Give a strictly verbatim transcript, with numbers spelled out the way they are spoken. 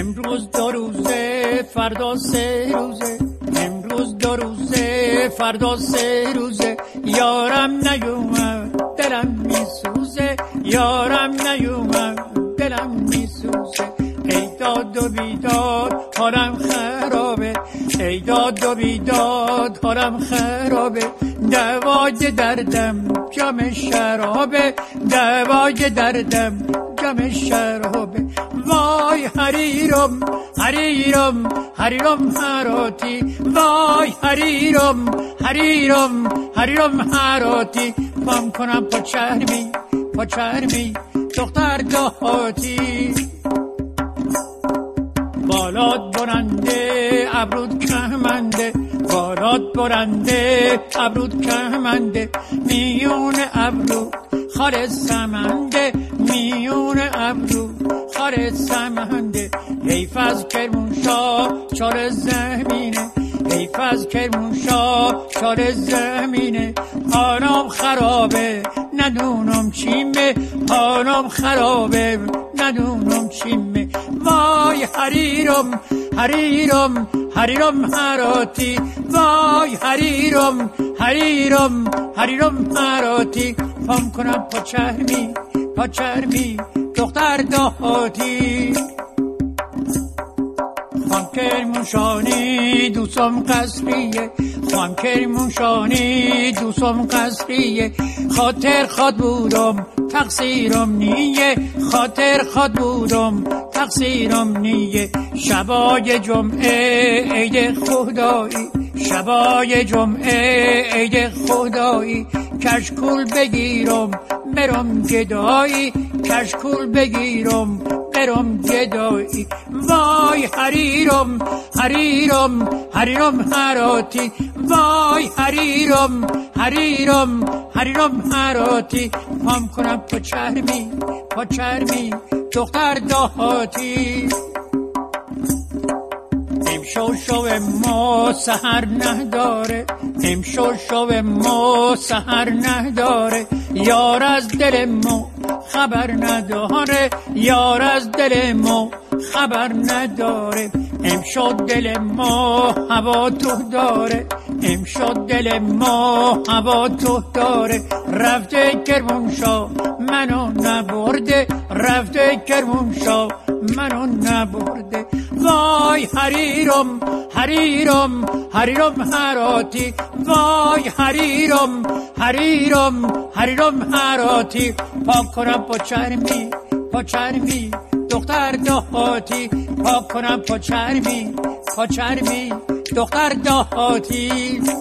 امروز دو روزه فردا سه روزه، امروز دو روزه فردا سه روزه، یارم نیومد دلم میسوزه، یارم نیومد دلم میسوزه. ای داد و بیداد حالم خرابه، ای داد و بیداد حالم خرابه، دوای دردم جام شرابه، دوای دردم جام شرابه. وای حریرم حریرم حریرم هراتی، وای حریرم حریرم حریرم هراتی، پام کنم پا چرمی پا چرمی دختر دهاتی. بالات برنده ابرود کهمنده، بالات برنده ابرود کهمنده، میون ابرو خار سمنده، میون ابرو خار سمنده. حیف از کرمانشاه چار زمینه، حیف از کرمانشاه چار زمینه، حالم خرابه ندونم چیمه، حالم خرابه ندونم چیمه. وای حریرم حریرم حریرم هراتی، وای حریرم حریرم حریرم هراتی، پام کنم پا چرمی پا چرمی دختر دهاتی. خان کرمانشاهی دوستم قصریه، خان کرمانشاهی دوستم قصریه، خاطر خود بودم تقصیرم نیه، خاطر خود بودم تقصیرم نیه. شبای جمعه عید خدایی، شبای جمعه عید خدایی، کشکول بگیرم برم گدایی، کشکول بگیرم برم گدایی. وای حریرم حریرم حریرم هراتی، وای حریرم حریرم حریرم هراتی، پام کنم پا چرمی پا چرمی دختر دهاتی. امشو شو ما سحر نداره، امشو شو ما سحر نداره، یار از دل ما خبر نداره، یار از دل ما خبر نداره. امشو دل ما هوا تو داره، امشو دل ما هوا تو داره، رفته کرمانشاه منو نبرده، رفته کرمانشاه منو نبرده. وای حریرم حریرم حریرم هراتی، وای حریرم حریرم حریرم هراتی، پا کنم پا چرمی پا چرمی دختر دهاتی، پا کنم پا چرمی پا چرمی دختر دهاتی.